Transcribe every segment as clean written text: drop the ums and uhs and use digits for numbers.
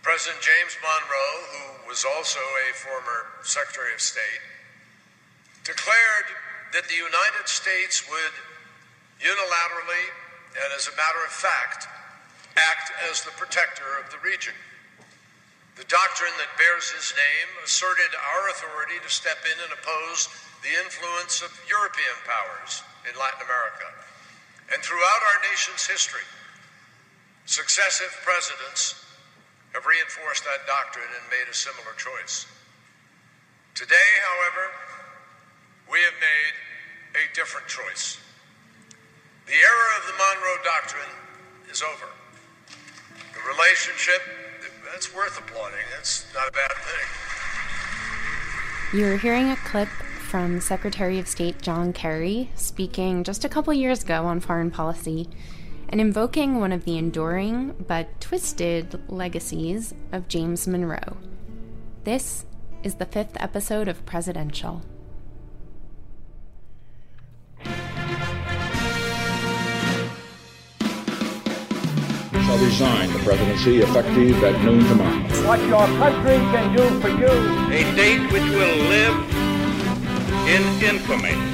President James Monroe, who was also a former Secretary of State, declared that the United States would unilaterally and as a matter of fact act as the protector of the region. The doctrine that bears his name asserted our authority to step in and oppose the influence of European powers in Latin America. And throughout our nation's history, successive presidents have reinforced that doctrine and made a similar choice. Today, however, we have made a different choice. The era of the Monroe Doctrine is over. The relationship, that's worth applauding. That's not a bad thing. You're hearing a clip from Secretary of State John Kerry speaking just a couple years ago on foreign policy and invoking one of the enduring but twisted legacies of James Monroe. This is the 5th episode of Presidential. Shall resign the presidency effective at noon tomorrow. What your country can do for you. A date which will live in infamy.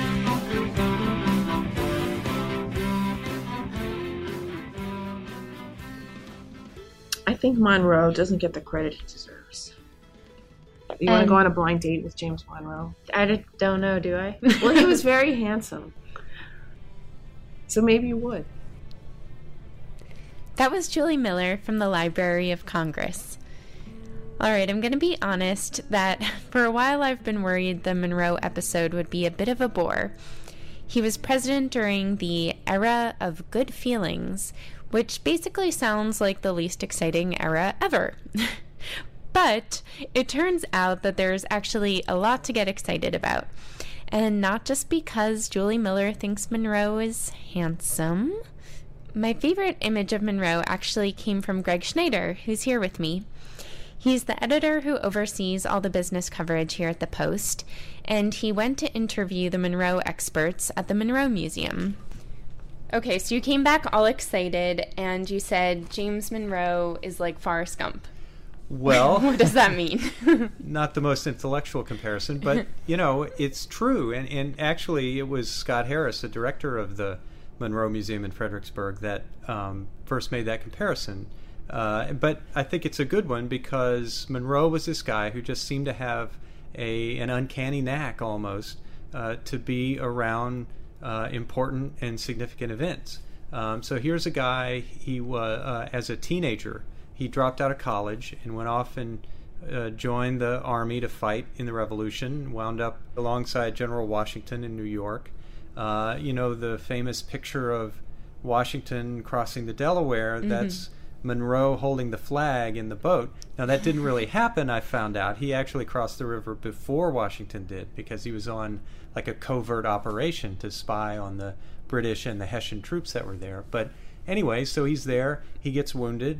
I think Monroe doesn't get the credit he deserves. You want to go on a blind date with James Monroe? I don't know, do I? Well, he was very handsome. So maybe you would. That was Julie Miller from the Library of Congress. All right, I'm going to be honest that for a while I've been worried the Monroe episode would be a bit of a bore. He was president during the era of good feelings, which basically sounds like the least exciting era ever. But it turns out that there's actually a lot to get excited about. And not just because Julie Miller thinks Monroe is handsome. My favorite image of Monroe actually came from Greg Schneider, who's here with me. He's the editor who oversees all the business coverage here at the Post, and he went to interview the Monroe experts at the Monroe Museum. Okay, so you came back all excited, and you said James Monroe is like Forrest Gump. Well, what does that mean? Not the most intellectual comparison, but, you know, it's true. And actually, it was Scott Harris, the director of the Monroe Museum in Fredericksburg, that first made that comparison. But I think it's a good one because Monroe was this guy who just seemed to have an uncanny knack almost to be around important and significant events. So here's a guy, he was, as a teenager, he dropped out of college and went off and joined the army to fight in the Revolution, wound up alongside General Washington in New York. You know, the famous picture of Washington crossing the Delaware, that's Monroe holding the flag in the boat. Now, that didn't really happen, I found out. He actually crossed the river before Washington did because he was on like a covert operation to spy on the British and the Hessian troops that were there. But anyway, so he's there. He gets wounded,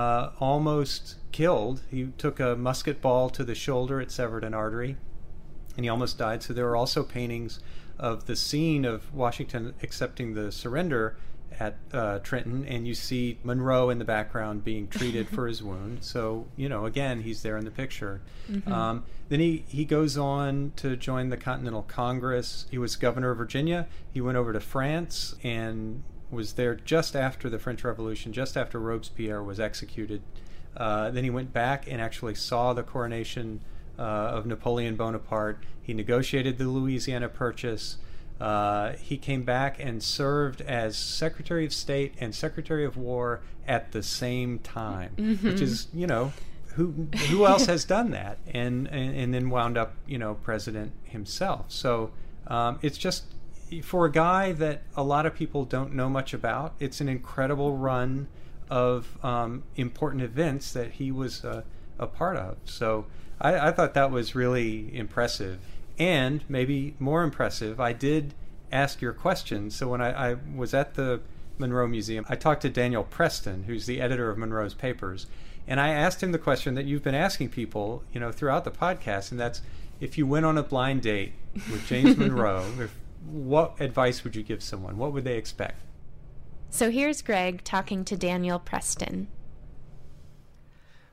almost killed. He took a musket ball to the shoulder. It severed an artery, and he almost died. So there were also paintings of the scene of Washington accepting the surrender at Trenton, and you see Monroe in the background being treated for his wound. So, you know, again, he's there in the picture. Then he goes on to join the Continental Congress. He was governor of Virginia. He went over to France and was there just after the French Revolution, just after Robespierre was executed. Then he went back and actually saw the coronation of Napoleon Bonaparte. He negotiated the Louisiana Purchase. He came back and served as Secretary of State and Secretary of War at the same time, which is, you know, who else has done that? And then wound up, you know, president himself. So it's just, for a guy that a lot of people don't know much about, it's an incredible run of important events that he was a part of. So I thought that was really impressive. And maybe more impressive, I did ask your question. So when I was at the Monroe Museum, I talked to Daniel Preston, who's the editor of Monroe's papers, and I asked him the question that you've been asking people, you know, throughout the podcast, and that's, if you went on a blind date with James Monroe, what advice would you give someone? What would they expect? So here's Greg talking to Daniel Preston.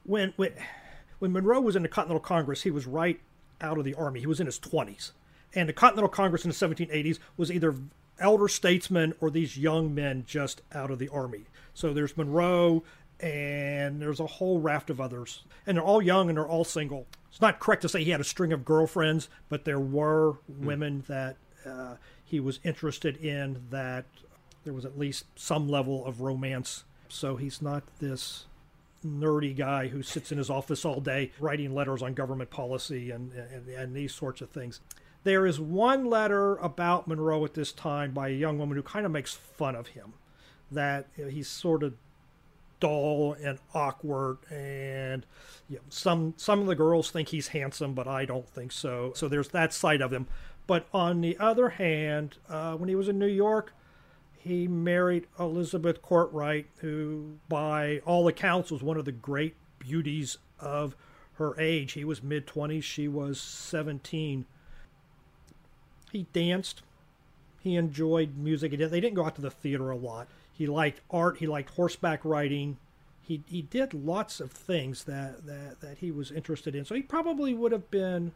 when Monroe was in the Continental Congress, he was right out of the Army. He was in his 20s. And the Continental Congress in the 1780s was either elder statesmen or these young men just out of the Army. So there's Monroe, and there's a whole raft of others. And they're all young, and they're all single. It's not correct to say he had a string of girlfriends, but there were women that he was interested in, that there was at least some level of romance. So he's not this nerdy guy who sits in his office all day writing letters on government policy and these sorts of things. There is one letter about Monroe at this time by a young woman who kind of makes fun of him, that he's sort of dull and awkward, and some of the girls think he's handsome, but I don't think so. So there's that side of him. But on the other hand, when he was in New York, he married Elizabeth Courtwright, who by all accounts was one of the great beauties of her age. He was mid-20s, she was 17. He danced. He enjoyed music. They didn't go out to the theater a lot. He liked art. He liked horseback riding. He did lots of things that he was interested in. So he probably would have been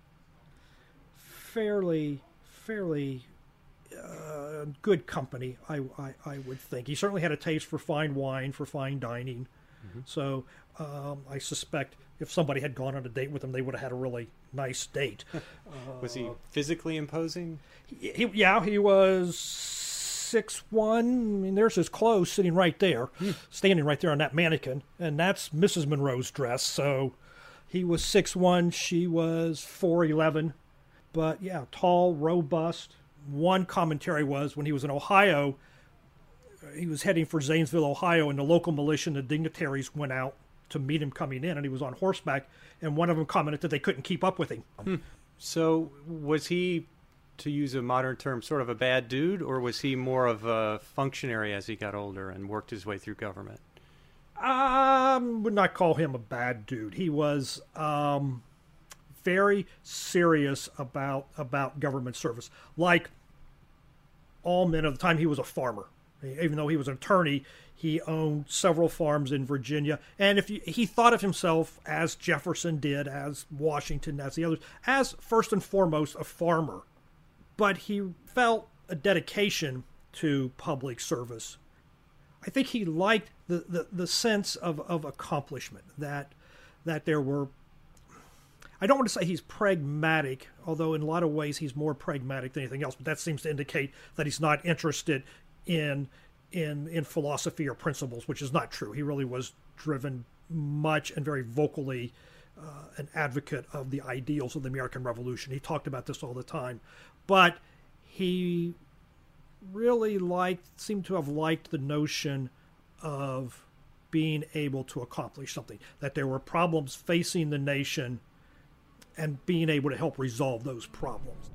fairly good company, I would think. He certainly had a taste for fine wine, for fine dining. Mm-hmm. So I suspect if somebody had gone on a date with him, they would have had a really nice date. Was he physically imposing? He was 6'1". I mean, there's his clothes sitting right there, standing right there on that mannequin, and that's Mrs. Monroe's dress. So he was 6'1", she was 4'11". But yeah, tall, robust. One commentary was when he was in Ohio, he was heading for Zanesville, Ohio, and the local militia and the dignitaries went out to meet him coming in, and he was on horseback, and one of them commented that they couldn't keep up with him. So was he, to use a modern term, sort of a bad dude, or was he more of a functionary as he got older and worked his way through government? I would not call him a bad dude. He was very serious about government service. Like all men of the time, he was a farmer. Even though he was an attorney, he owned several farms in Virginia. And he thought of himself, as Jefferson did, as Washington, as the others, as first and foremost a farmer. But he felt a dedication to public service. I think he liked the sense of accomplishment, that there were, I don't want to say he's pragmatic, although in a lot of ways he's more pragmatic than anything else, but that seems to indicate that he's not interested in philosophy or principles, which is not true. He really was driven much and very vocally an advocate of the ideals of the American Revolution. He talked about this all the time. But he really seemed to have liked the notion of being able to accomplish something, that there were problems facing the nation and being able to help resolve those problems.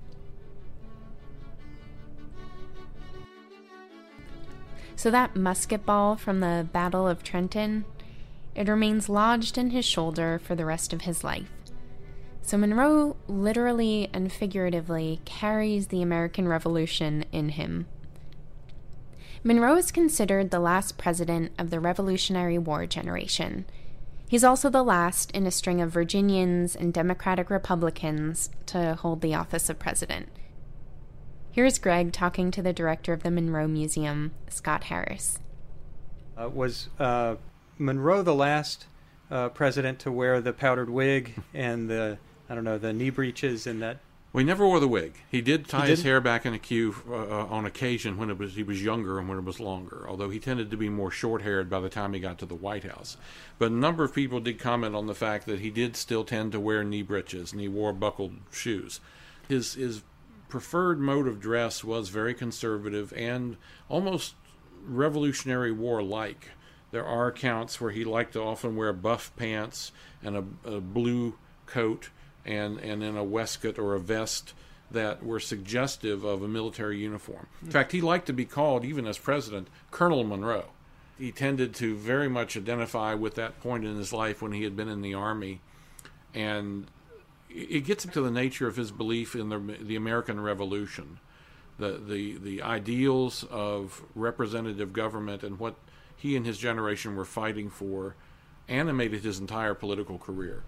So that musket ball from the Battle of Trenton, it remains lodged in his shoulder for the rest of his life. So Monroe literally and figuratively carries the American Revolution in him. Monroe is considered the last president of the Revolutionary War generation. He's also the last in a string of Virginians and Democratic Republicans to hold the office of president. Here's Greg talking to the director of the Monroe Museum, Scott Harris. Was Monroe the last president to wear the powdered wig and the knee breeches and that? Well, he never wore the wig. He did tie his hair back in a queue on occasion when he was younger and when it was longer, although he tended to be more short-haired by the time he got to the White House. But a number of people did comment on the fact that he did still tend to wear knee breeches, and he wore buckled shoes. His preferred mode of dress was very conservative and almost Revolutionary War-like. There are accounts where he liked to often wear buff pants and a blue coat and then a waistcoat or a vest that were suggestive of a military uniform. In fact, he liked to be called, even as president, Colonel Monroe. He tended to very much identify with that point in his life when he had been in the Army, and it gets into the nature of his belief in the American Revolution, the ideals of representative government and what he and his generation were fighting for animated his entire political career.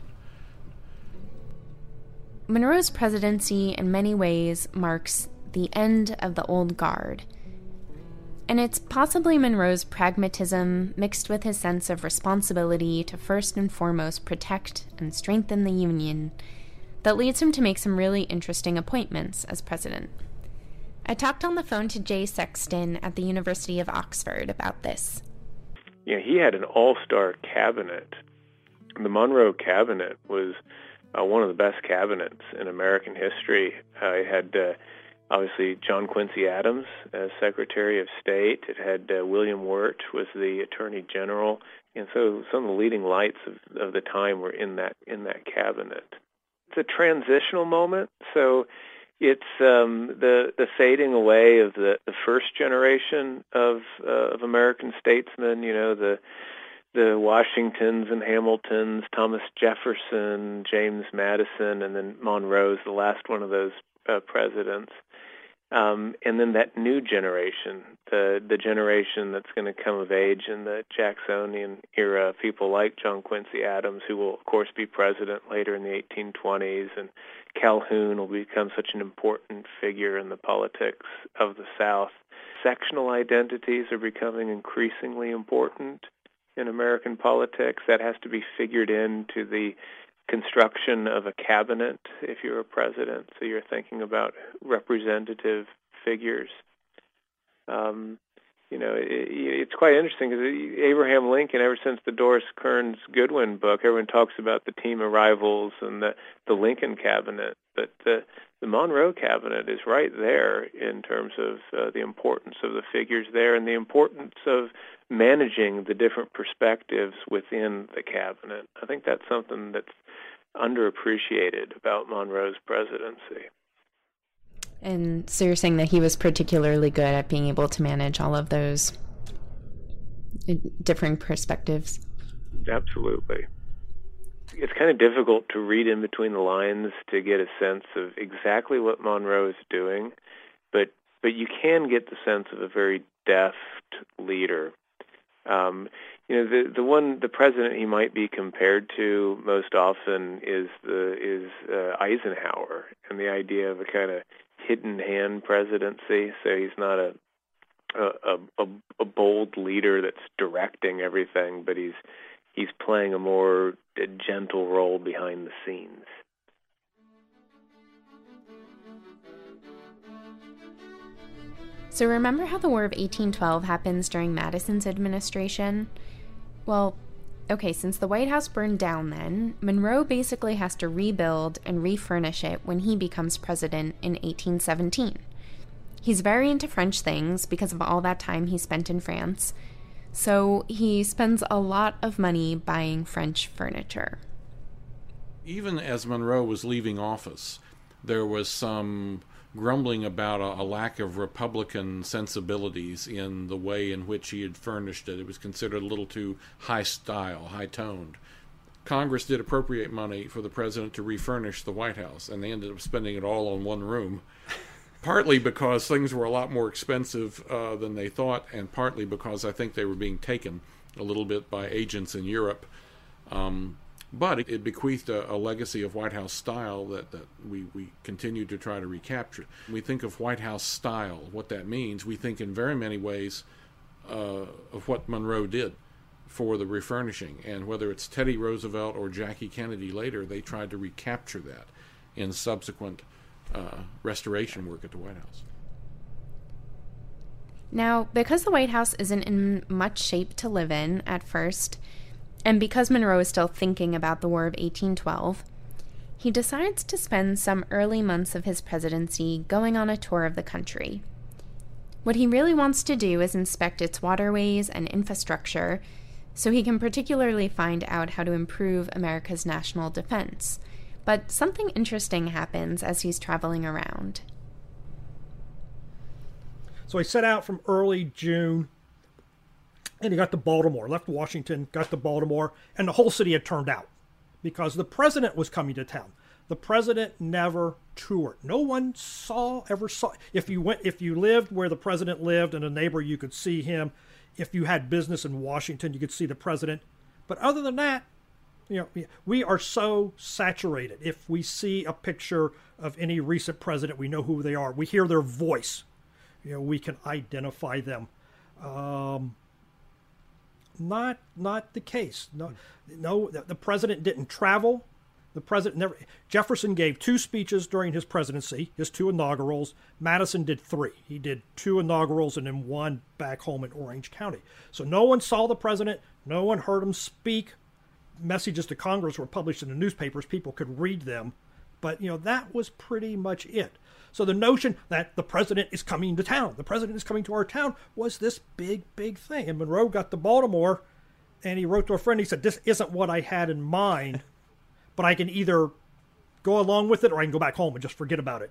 Monroe's presidency in many ways marks the end of the old guard. And it's possibly Monroe's pragmatism mixed with his sense of responsibility to first and foremost protect and strengthen the Union that leads him to make some really interesting appointments as president. I talked on the phone to Jay Sexton at the University of Oxford about this. Yeah, he had an all-star cabinet. The Monroe cabinet was one of the best cabinets in American history. It had obviously John Quincy Adams as Secretary of State. It had William Wirt was the Attorney General, and so some of the leading lights of the time were in that cabinet. It's a transitional moment, so it's the fading away of the first generation of American statesmen. You know, the Washingtons and Hamiltons, Thomas Jefferson, James Madison, and then Monroe's the last one of those presidents. And then that new generation, the generation that's going to come of age in the Jacksonian era, people like John Quincy Adams, who will, of course, be president later in the 1820s, and Calhoun will become such an important figure in the politics of the South. Sectional identities are becoming increasingly important in American politics. That has to be figured into the construction of a cabinet if you're a president. So you're thinking about representative figures. It's quite interesting because Abraham Lincoln, ever since the Doris Kearns Goodwin book, everyone talks about the team of rivals and the Lincoln cabinet, but the Monroe cabinet is right there in terms of the importance of the figures there and the importance of managing the different perspectives within the cabinet. I think that's something that's underappreciated about Monroe's presidency. And so you're saying that he was particularly good at being able to manage all of those differing perspectives? Absolutely. It's kind of difficult to read in between the lines to get a sense of exactly what Monroe is doing, but you can get the sense of a very deft leader. The president he might be compared to most often is Eisenhower, and the idea of a kind of hidden hand presidency. So he's not a bold leader that's directing everything, but he's playing a more gentle role behind the scenes. So remember how the War of 1812 happens during Madison's administration? Well, okay, since the White House burned down then, Monroe basically has to rebuild and refurnish it when he becomes president in 1817. He's very into French things because of all that time he spent in France, so he spends a lot of money buying French furniture. Even as Monroe was leaving office, there was some grumbling about a lack of Republican sensibilities in the way in which he had furnished it. It was considered a little too high-style, high-toned. Congress did appropriate money for the president to refurnish the White House, and they ended up spending it all on one room, partly because things were a lot more expensive than they thought, and partly because I think they were being taken a little bit by agents in Europe. But it bequeathed a legacy of White House style that we continue to try to recapture. We think of White House style, what that means. We think in very many ways of what Monroe did for the refurnishing. And whether it's Teddy Roosevelt or Jackie Kennedy later, they tried to recapture that in subsequent restoration work at the White House. Now, because the White House isn't in much shape to live in at first, and because Monroe is still thinking about the War of 1812, he decides to spend some early months of his presidency going on a tour of the country. What he really wants to do is inspect its waterways and infrastructure so he can particularly find out how to improve America's national defense. But something interesting happens as he's traveling around. So he set out from early June, and he got to Baltimore, left Washington, got to Baltimore, and the whole city had turned out because the president was coming to town. The president never toured. No one ever saw. If you lived where the president lived and a neighbor, you could see him. If you had business in Washington, you could see the president. But other than that, we are so saturated. If we see a picture of any recent president, we know who they are. We hear their voice. We can identify them. Not the case. No, the president didn't travel. The president never. Jefferson gave 2 speeches during his presidency, his 2 inaugurals. Madison did 3. He did 2 inaugurals and then 1 back home in Orange County. So no one saw the president. No one heard him speak. Messages to Congress were published in the newspapers. People could read them. But, that was pretty much it. So the notion that the president is coming to town, the president is coming to our town, was this big, big thing. And Monroe got to Baltimore, and he wrote to a friend, he said, this isn't what I had in mind, but I can either go along with it or I can go back home and just forget about it.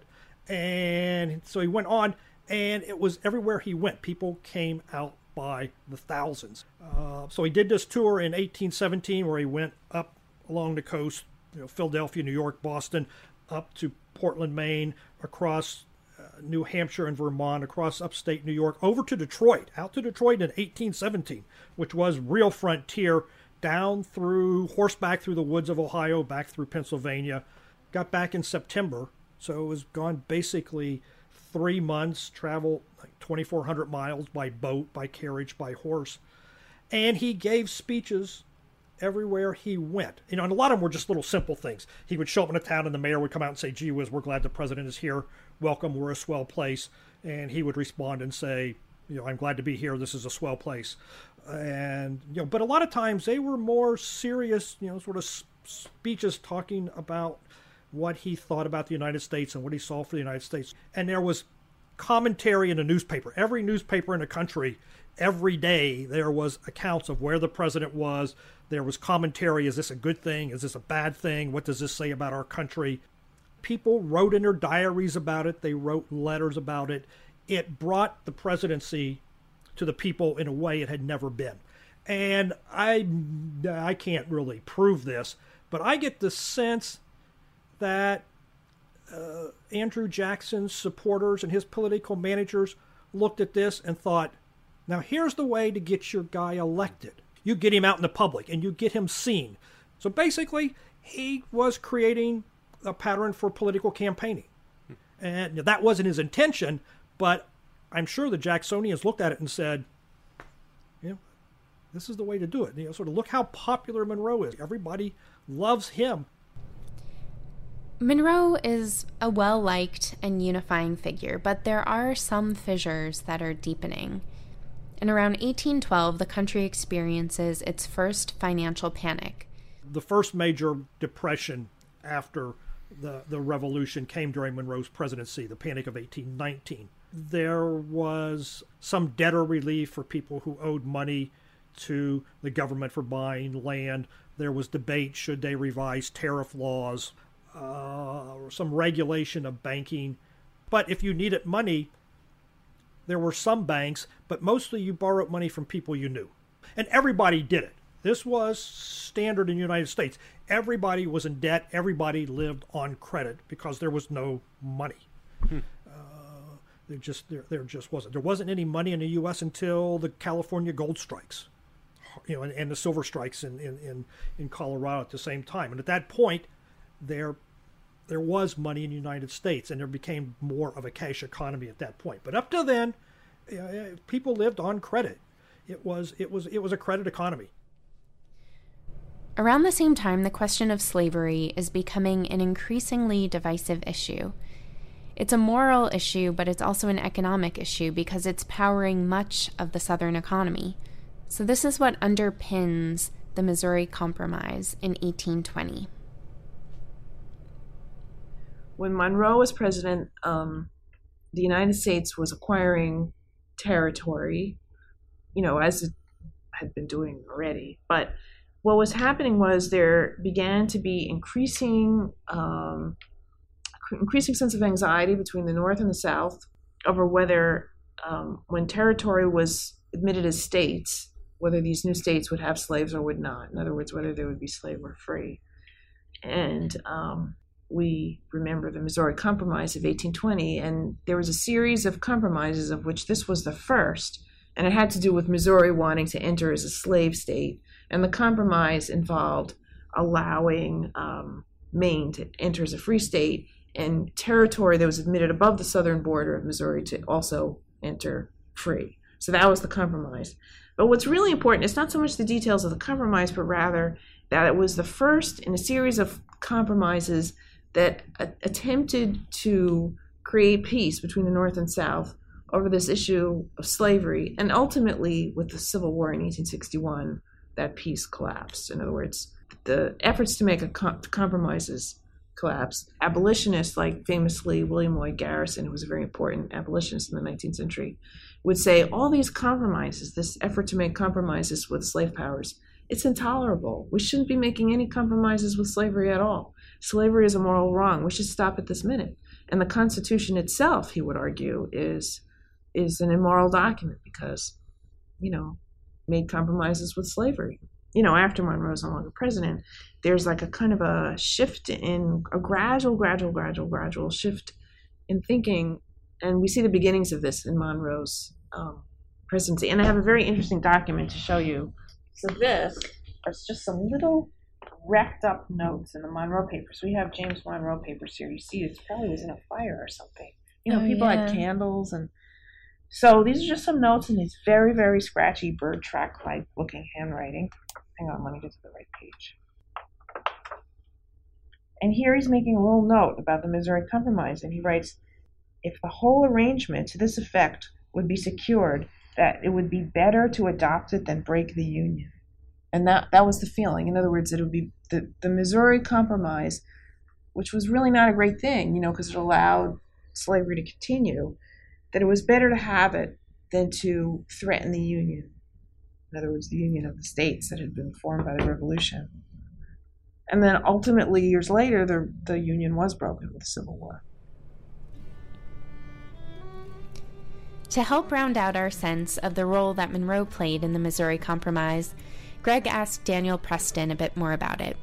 And so he went on, and it was everywhere he went. People came out by the thousands. So he did this tour in 1817 where he went up along the coast, Philadelphia, New York, Boston, up to Portland, Maine, across New Hampshire and Vermont, across upstate New York, over to Detroit, out to Detroit in 1817, which was real frontier, down through horseback through the woods of Ohio, back through Pennsylvania. Got back in September, so it was gone basically 3 months, traveled like 2,400 miles by boat, by carriage, by horse. And he gave speeches everywhere he went. And a lot of them were just little simple things. He would show up in a town and the mayor would come out and say, gee whiz, we're glad the president is here. Welcome, we're a swell place. And he would respond and say, I'm glad to be here. This is a swell place. And, but a lot of times they were more serious, sort of speeches talking about what he thought about the United States and what he saw for the United States. And there was commentary in the newspaper. Every newspaper in the country, every day, there was accounts of where the president was. There was commentary. Is this a good thing? Is this a bad thing? What does this say about our country? People wrote in their diaries about it. They wrote letters about it. It brought the presidency to the people in a way it had never been. And I can't really prove this, but I get the sense that Andrew Jackson's supporters and his political managers looked at this and thought, now here's the way to get your guy elected. You get him out in the public and you get him seen. So basically, he was creating a pattern for political campaigning. And that wasn't his intention, but I'm sure the Jacksonians looked at it and said, this is the way to do it. Sort of look how popular Monroe is. Everybody loves him. Monroe is a well-liked and unifying figure, but there are some fissures that are deepening. In around 1812, the country experiences its first financial panic. The first major depression after the revolution came during Monroe's presidency, the Panic of 1819. There was some debtor relief for people who owed money to the government for buying land. There was debate, should they revise tariff laws, or some regulation of banking. But if you needed money, there were some banks, but mostly you borrowed money from people you knew. And everybody did it. This was standard in the United States. Everybody was in debt. Everybody lived on credit because there was no money. There just wasn't. There wasn't any money in the U.S. until the California gold strikes, and the silver strikes in Colorado at the same time. And at that point, there was money in the United States, and there became more of a cash economy at that point. But up to then, people lived on credit. It was a credit economy. Around the same time, the question of slavery is becoming an increasingly divisive issue. It's a moral issue, but it's also an economic issue because it's powering much of the Southern economy. So this is what underpins the Missouri Compromise in 1820. When Monroe was president, the United States was acquiring territory, as it had been doing already. But what was happening was there began to be increasing sense of anxiety between the North and the South over whether, when territory was admitted as states, whether these new states would have slaves or would not. In other words, whether they would be slave or free. And we remember the Missouri Compromise of 1820, and there was a series of compromises of which this was the first, and it had to do with Missouri wanting to enter as a slave state And the compromise involved allowing Maine to enter as a free state and territory that was admitted above the southern border of Missouri to also enter free. So that was the compromise. But what's really important is not so much the details of the compromise, but rather that it was the first in a series of compromises that attempted to create peace between the North and South over this issue of slavery. And ultimately, with the Civil War in 1861, that peace collapsed. In other words, the efforts to make compromises collapsed. Abolitionists, like famously William Lloyd Garrison, who was a very important abolitionist in the 19th century, would say all these compromises, this effort to make compromises with slave powers, it's intolerable. We shouldn't be making any compromises with slavery at all. Slavery is a moral wrong. We should stop it this minute. And the Constitution itself, he would argue, is an immoral document because, made compromises with slavery. After Monroe's no longer president, there's like a kind of a shift in a gradual shift in thinking. And we see the beginnings of this in Monroe's presidency. And I have a very interesting document to show you. So this is just some little wrapped up notes in the Monroe Papers. We have James Monroe Papers here. You see, it probably was in a fire or something. People had candles. And so these are just some notes in his very, very scratchy bird track-like looking handwriting. Hang on, let me get to the right page. And here he's making a little note about the Missouri Compromise, and he writes, if the whole arrangement to this effect would be secured, that it would be better to adopt it than break the Union. And that was the feeling. In other words, it would be the Missouri Compromise, which was really not a great thing, because it allowed slavery to continue, that it was better to have it than to threaten the Union. In other words, the Union of the States that had been formed by the Revolution. And then ultimately, years later, the Union was broken with the Civil War. To help round out our sense of the role that Monroe played in the Missouri Compromise, Greg asked Daniel Preston a bit more about it.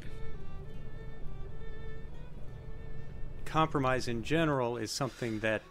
Compromise in general is something that,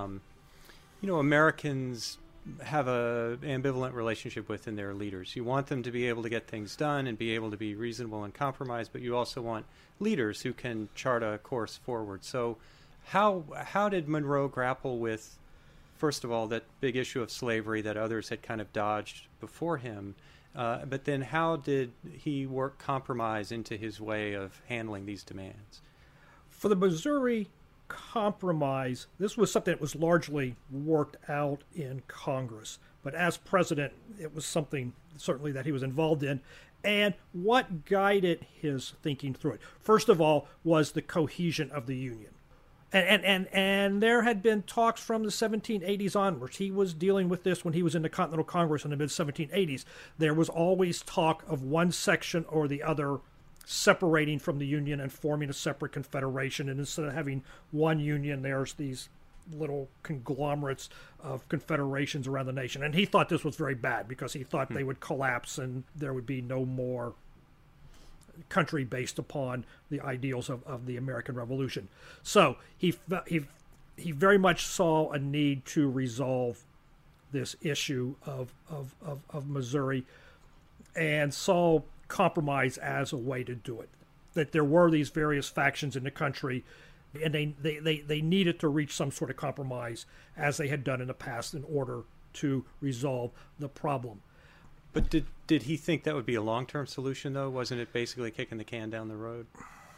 Americans have an ambivalent relationship with in their leaders. You want them to be able to get things done and be able to be reasonable and compromise, but you also want leaders who can chart a course forward. So how did Monroe grapple with, first of all, that big issue of slavery that others had kind of dodged before him, but then how did he work compromise into his way of handling these demands? For the Missouri Compromise, this was something that was largely worked out in Congress. But as president, it was something certainly that he was involved in. And what guided his thinking through it, first of all, was the cohesion of the Union. And there had been talks from the 1780s onwards. He was dealing with this when he was in the Continental Congress in the mid-1780s. There was always talk of one section or the other separating from the Union and forming a separate confederation. And instead of having one Union, there's these little conglomerates of confederations around the nation. And he thought this was very bad because he thought they would collapse and there would be no more country based upon the ideals of the American Revolution. So he very much saw a need to resolve this issue of Missouri and saw compromise as a way to do it. That there were these various factions in the country and they needed to reach some sort of compromise as they had done in the past in order to resolve the problem. But did he think that would be a long-term solution, though? Wasn't it basically kicking the can down the road?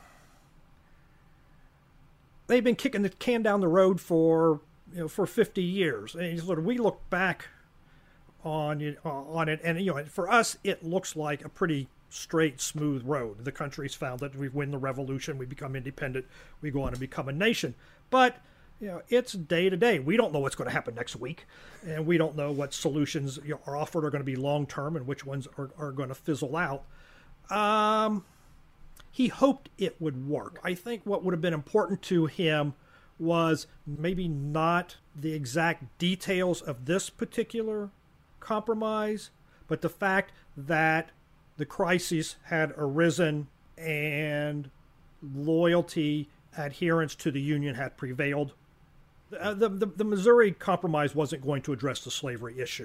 They've been kicking the can down the road for 50 years. And sort of we look back on it, and for us, it looks like a pretty straight, smooth road. The country's found that we win the revolution, we become independent, we go on and become a nation. But it's day to day. We don't know what's going to happen next week, and we don't know what solutions are offered are going to be long term and which ones are going to fizzle out. He hoped it would work. I think what would have been important to him was maybe not the exact details of this particular compromise, but the fact that the crisis had arisen and loyalty, adherence to the Union had prevailed. The Missouri Compromise wasn't going to address the slavery issue.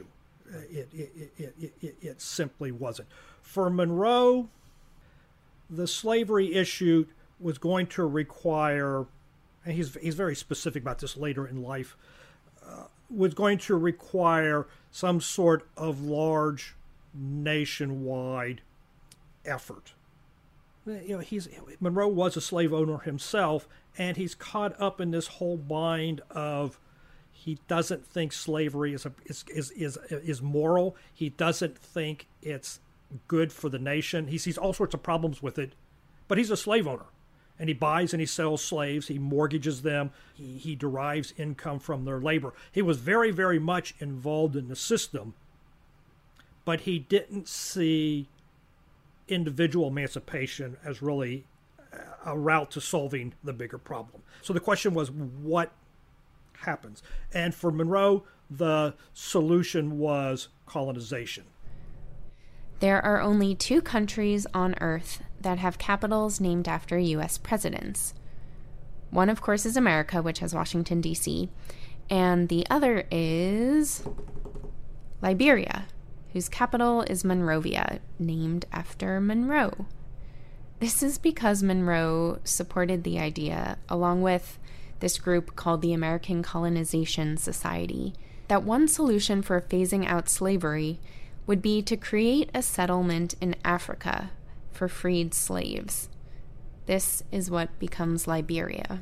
It simply wasn't. For Monroe, the slavery issue was going to require, and he's very specific about this later in life, was going to require some sort of large nationwide effort. Monroe was a slave owner himself, and he's caught up in this whole bind of he doesn't think slavery is moral. He doesn't think it's good for the nation. He sees all sorts of problems with it, but he's a slave owner. And he buys and he sells slaves. He mortgages them. He derives income from their labor. He was very, very much involved in the system, but he didn't see individual emancipation as really a route to solving the bigger problem. So the question was, what happens? And for Monroe, the solution was colonization. There are only 2 countries on Earth that have capitals named after U.S. presidents. One, of course, is America, which has Washington, D.C., and the other is Liberia, whose capital is Monrovia, named after Monroe. This is because Monroe supported the idea, along with this group called the American Colonization Society, that one solution for phasing out slavery would be to create a settlement in Africa for freed slaves. This is what becomes Liberia.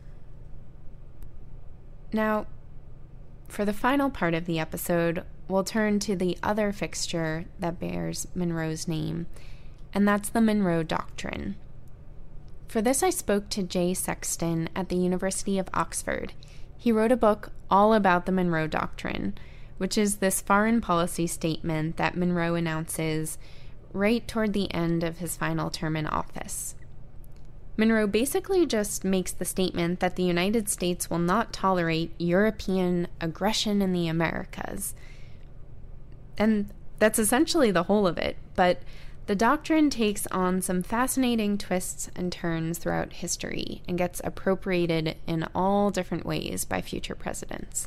Now, for the final part of the episode, we'll turn to the other fixture that bears Monroe's name, and that's the Monroe Doctrine. For this, I spoke to Jay Sexton at the University of Oxford. He wrote a book all about the Monroe Doctrine, which is this foreign policy statement that Monroe announces right toward the end of his final term in office. Monroe basically just makes the statement that the United States will not tolerate European aggression in the Americas. And that's essentially the whole of it, but the doctrine takes on some fascinating twists and turns throughout history and gets appropriated in all different ways by future presidents.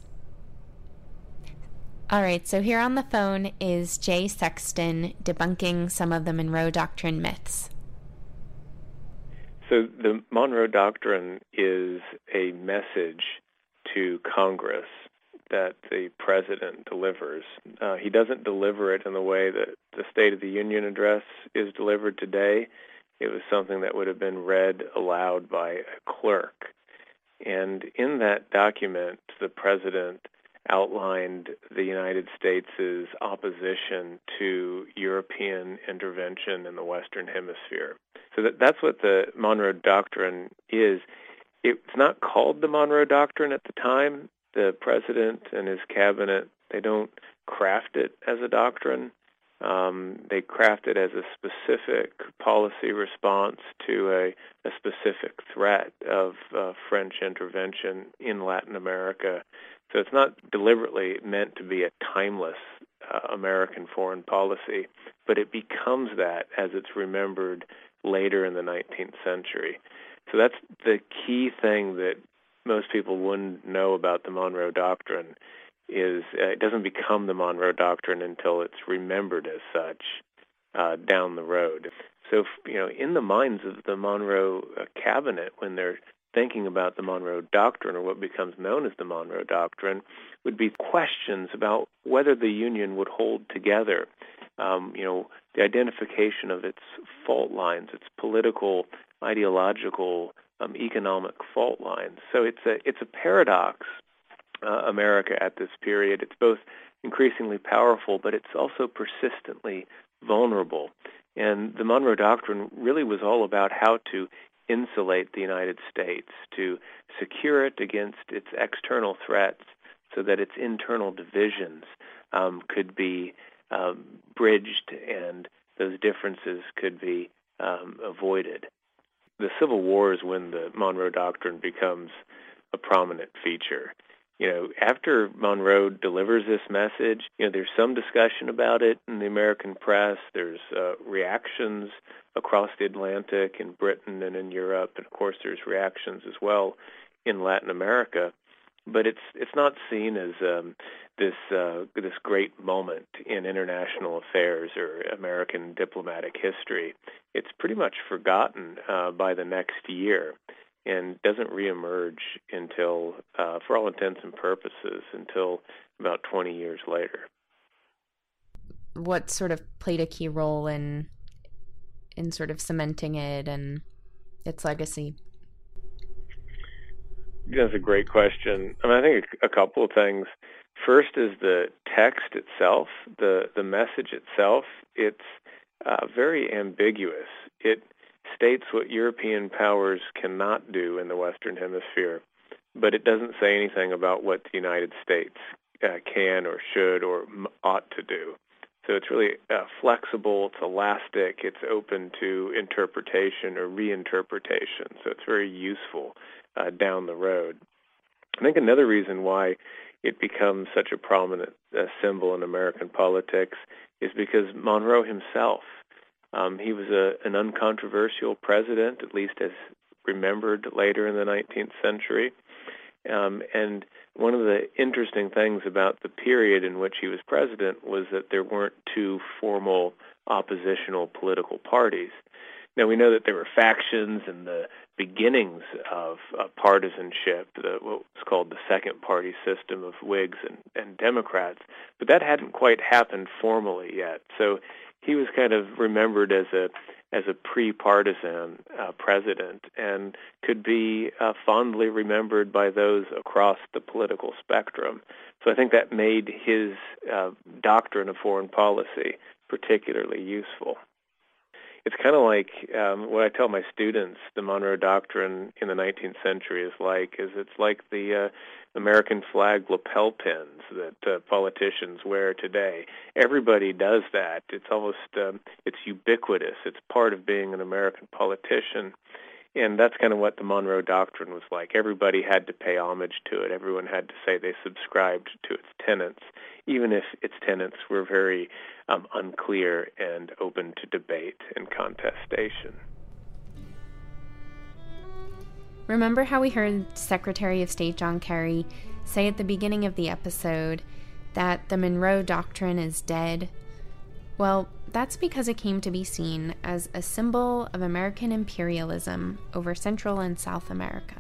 All right, so here on the phone is Jay Sexton debunking some of the Monroe Doctrine myths. So the Monroe Doctrine is a message to Congress that the president delivers. He doesn't deliver it in the way that the State of the Union address is delivered today. It was something that would have been read aloud by a clerk. And in that document, the president outlined the United States' opposition to European intervention in the Western Hemisphere. So that's what the Monroe Doctrine is. It's not called the Monroe Doctrine at the time. The president and his cabinet, they don't craft it as a doctrine. They craft it as a specific policy response to a specific threat of French intervention in Latin America. So it's not deliberately meant to be a timeless American foreign policy, but it becomes that as it's remembered later in the 19th century. So that's the key thing that most people wouldn't know about the Monroe Doctrine is it doesn't become the Monroe Doctrine until it's remembered as such down the road. So, in the minds of the Monroe cabinet, when they're thinking about the Monroe Doctrine, or what becomes known as the Monroe Doctrine, would be questions about whether the Union would hold together. The identification of its fault lines, its political, ideological, economic fault lines. So it's a paradox, America at this period. It's both increasingly powerful, but it's also persistently vulnerable. And the Monroe Doctrine really was all about how to insulate the United States, to secure it against its external threats so that its internal divisions could be bridged and those differences could be avoided. The Civil War is when the Monroe Doctrine becomes a prominent feature. After Monroe delivers this message, there's some discussion about it in the American press. There's reactions across the Atlantic in Britain and in Europe, and of course there's reactions as well in Latin America. but it's not seen as this great moment in international affairs or American diplomatic history. It's pretty much forgotten by the next year, and doesn't reemerge until, for all intents and purposes, until about 20 years later. What sort of played a key role in sort of cementing it and its legacy? That's a great question. I think a couple of things. First is the text itself, the message itself. It's very ambiguous. It states what European powers cannot do in the Western Hemisphere, but it doesn't say anything about what the United States can or should or ought to do. So it's really flexible, it's elastic, it's open to interpretation or reinterpretation. So it's very useful down the road. I think another reason why it becomes such a prominent symbol in American politics is because Monroe himself, he was an uncontroversial president, at least as remembered later in the 19th century. And one of the interesting things about the period in which he was president was that there weren't two formal oppositional political parties. Now, we know that there were factions and the beginnings of partisanship, what was called the second party system of Whigs and Democrats, but that hadn't quite happened formally yet. So he was kind of remembered as a pre-partisan president and could be fondly remembered by those across the political spectrum. So I think that made his doctrine of foreign policy particularly useful. It's kind of like what I tell my students the Monroe Doctrine in the 19th century is it's like the American flag lapel pins that politicians wear today. Everybody does that. It's almost, it's ubiquitous. It's part of being an American politician. And that's kind of what the Monroe Doctrine was like. Everybody had to pay homage to it. Everyone had to say they subscribed to its tenets, even if its tenets were very unclear and open to debate and contestation. Remember how we heard Secretary of State John Kerry say at the beginning of the episode that the Monroe Doctrine is dead? Well, that's because it came to be seen as a symbol of American imperialism over Central and South America.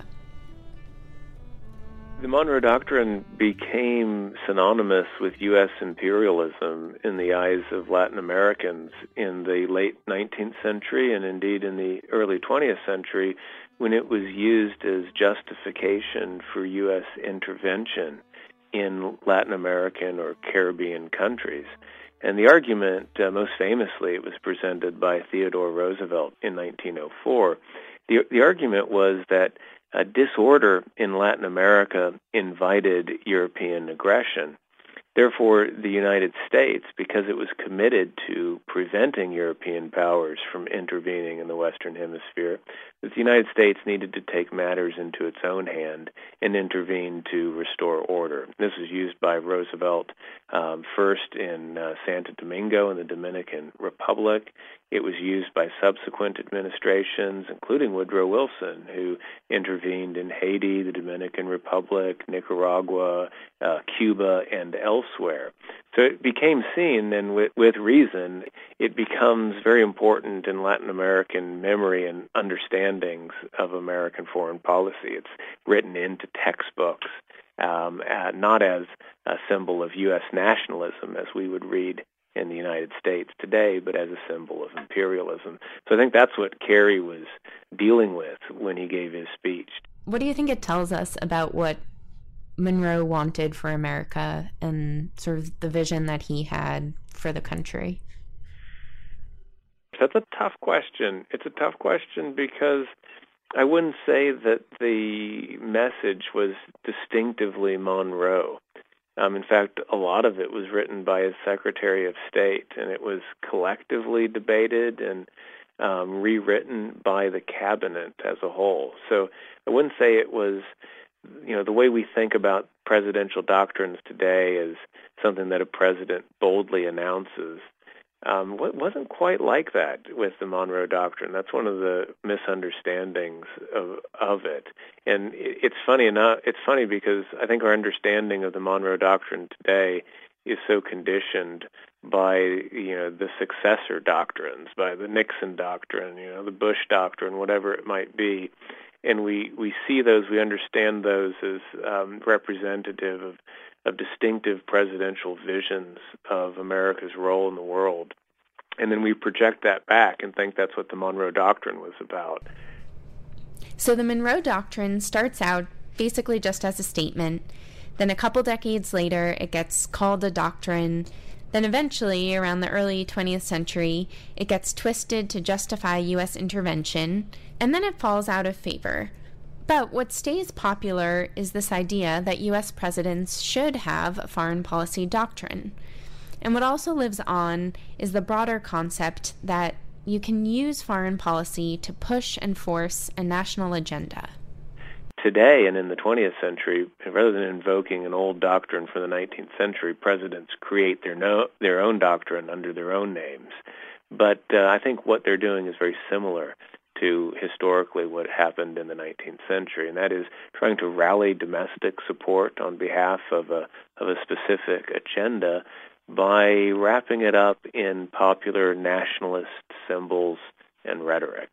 The Monroe Doctrine became synonymous with U.S. imperialism in the eyes of Latin Americans in the late 19th century and indeed in the early 20th century, when it was used as justification for U.S. intervention in Latin American or Caribbean countries. And the argument, most famously, it was presented by Theodore Roosevelt in 1904. The argument was that disorder in Latin America invited European aggression. Therefore, the United States, because it was committed to preventing European powers from intervening in the Western Hemisphere, that the United States needed to take matters into its own hand and intervene to restore order. This was used by Roosevelt first in Santo Domingo in the Dominican Republic. It was used by subsequent administrations, including Woodrow Wilson, who intervened in Haiti, the Dominican Republic, Nicaragua, Cuba, and elsewhere. So it became seen, and with reason, it becomes very important in Latin American memory and understandings of American foreign policy. It's written into textbooks, not as a symbol of U.S. nationalism, as we would read in the United States today, but as a symbol of imperialism. So I think that's what Kerry was dealing with when he gave his speech. What do you think it tells us about what Monroe wanted for America and sort of the vision that he had for the country? That's a tough question. It's a tough question because I wouldn't say that the message was distinctively Monroe. In fact, a lot of it was written by his Secretary of State, and it was collectively debated and rewritten by the cabinet as a whole. So I wouldn't say it was, the way we think about presidential doctrines today as something that a president boldly announces. wasn't quite like that with the Monroe Doctrine. That's one of the misunderstandings of it. And it's funny because I think our understanding of the Monroe Doctrine today is so conditioned by the successor doctrines, by the Nixon Doctrine, the Bush Doctrine, whatever it might be. And we see those, we understand those as representative of distinctive presidential visions of America's role in the world. And then we project that back and think that's what the Monroe Doctrine was about. So the Monroe Doctrine starts out basically just as a statement. Then a couple decades later, it gets called a doctrine. Then eventually, around the early 20th century, it gets twisted to justify U.S. intervention, and then it falls out of favor. But what stays popular is this idea that U.S. presidents should have a foreign policy doctrine. And what also lives on is the broader concept that you can use foreign policy to push and force a national agenda. Today and in the 20th century, rather than invoking an old doctrine from the 19th century, presidents create their own doctrine under their own names. But I think what they're doing is very similar to historically what happened in the 19th century, and that is trying to rally domestic support on behalf of a specific agenda by wrapping it up in popular nationalist symbols and rhetoric.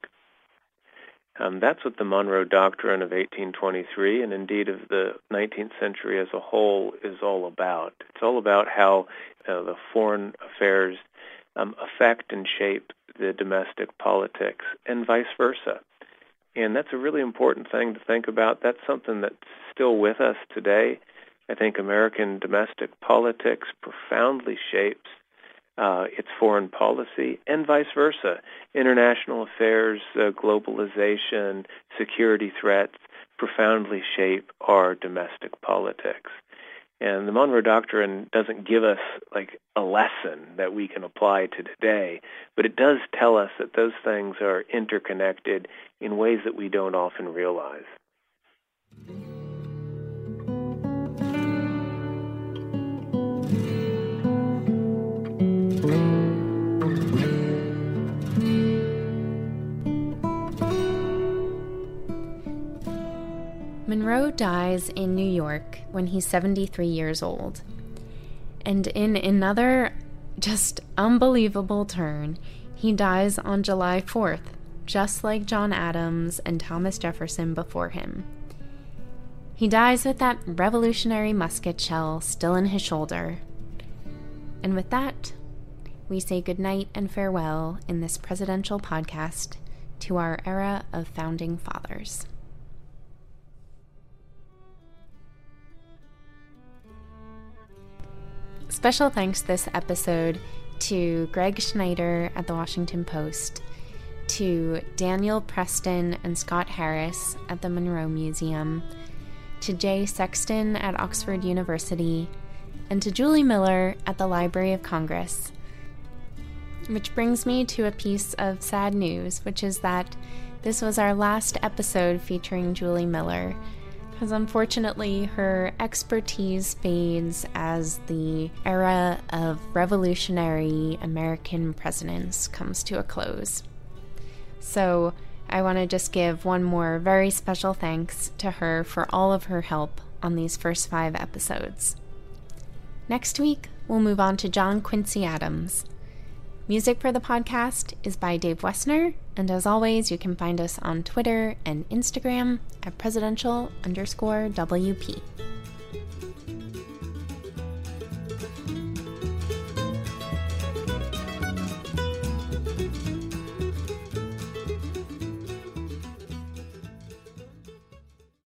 That's what the Monroe Doctrine of 1823, and indeed of the 19th century as a whole, is all about. It's all about how the foreign affairs affect and shape the domestic politics, and vice versa. And that's a really important thing to think about. That's something that's still with us today. I think American domestic politics profoundly shapes its foreign policy, and vice versa. International affairs, globalization, security threats profoundly shape our domestic politics. And the Monroe Doctrine doesn't give us like a lesson that we can apply to today, but it does tell us that those things are interconnected in ways that we don't often realize. Monroe dies in New York when he's 73 years old. And in another just unbelievable turn, he dies on July 4th, just like John Adams and Thomas Jefferson before him. He dies with that revolutionary musket shell still in his shoulder. And with that, we say goodnight and farewell in this presidential podcast to our era of founding fathers. Special thanks this episode to Greg Schneider at the Washington Post, to Daniel Preston and Scott Harris at the Monroe Museum, to Jay Sexton at Oxford University, and to Julie Miller at the Library of Congress. Which brings me to a piece of sad news, which is that this was our last episode featuring Julie Miller, because unfortunately her expertise fades as the era of revolutionary American presidents comes to a close. So I want to just give one more very special thanks to her for all of her help on these first 5 episodes. Next week, we'll move on to John Quincy Adams. Music for the podcast is by Dave Wessner, and as always, you can find us on Twitter and Instagram at presidential_WP.